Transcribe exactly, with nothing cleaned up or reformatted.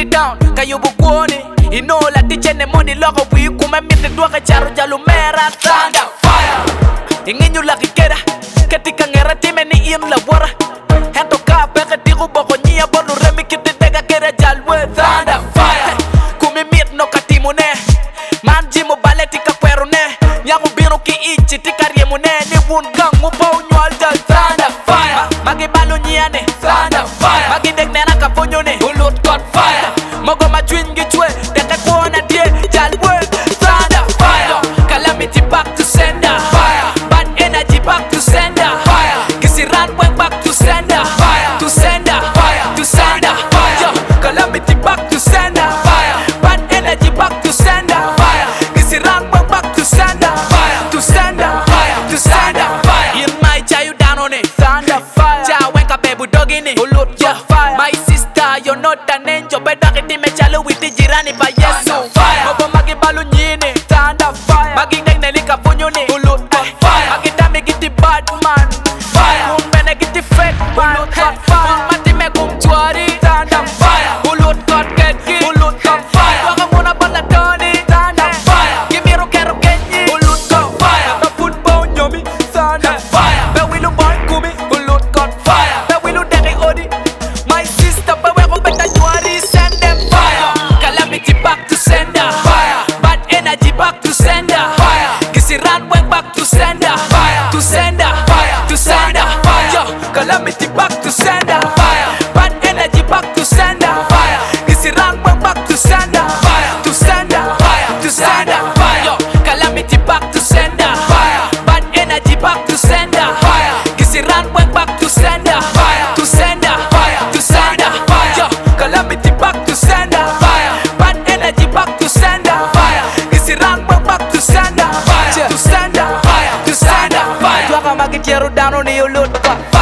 it down, kayo bukwoni. Inola tichene money logo wiku mamite duaka charo jalumera. Thunder fire, ingenyu laki kera, ketika ngera time ni im la wara. Hento ka peke digu boko nyia bonu remi kiti dega kera jalwe. Thunder fire, kumi mit no katimune, manji mo baleti ka kwerune. Nyangu biro ki ichi tika riemune, ni wun gang upa unyual jal. Thunder fire, magi balu nyiane. Thunder fire, magi deg nena ka ponyone. Ulut got fire, mogo ma chwingi chwe, deka kuona die jalwe. Thunder fire, calamity back to sender. Fire, bad energy back to sender. Fire, kisi run went back to sender. Fire, to sender. Fire, to sender. Fire, calamity back to sender. Fire, bad energy back to sender. Fire, kisi run went back to sender. Fire, to sender. Fire, to sender. Fire, in my child you down on it. Thunder fire, cha wenka bebu dog in it. Ulut got fire, my sister you're not an angel. Better get me chalo with the jirani by yesu. Fire, mobo magi balu nyine. Thunder fire, magi deg nelika punyone. Ulut got fire, magi dami giti bad man. Fire, mumbene giti fake man. Ulut got fire, mati me kumchwari. Thunder fire, ulut got keki. Ulut got fire, waka muna balatoni. Thunder fire, give me roke roke nyi. Ulut got fire, the football nyomi. Thunder fire, be wilu boy kumi. Ulut got fire, be wilu degi odi. My sister, be weko beta nyuari. Send them fire, calamity back to sender. Fire, bad energy back to sender. Fire, kisi run went back to sender. Fire, to sender. Fire, to sender. Fire, yo, calamity back to sender. Fire, bad energy back to sender. Fire, kisi run went back to sender. Fire, to sender. Fire, to sender. Fire, yo, calamity back to sender. Fire, bad energy back to sender. Fire, kisi run went back to sender. Fire, to sender. Fire, to sender. Fire, yo, calamity back to sender. Fire, bad energy back to sender. Fire, kisi run went back to sender. Fire, to sender. Fire, to sender. Fire, tuaka magitiero down on you loot.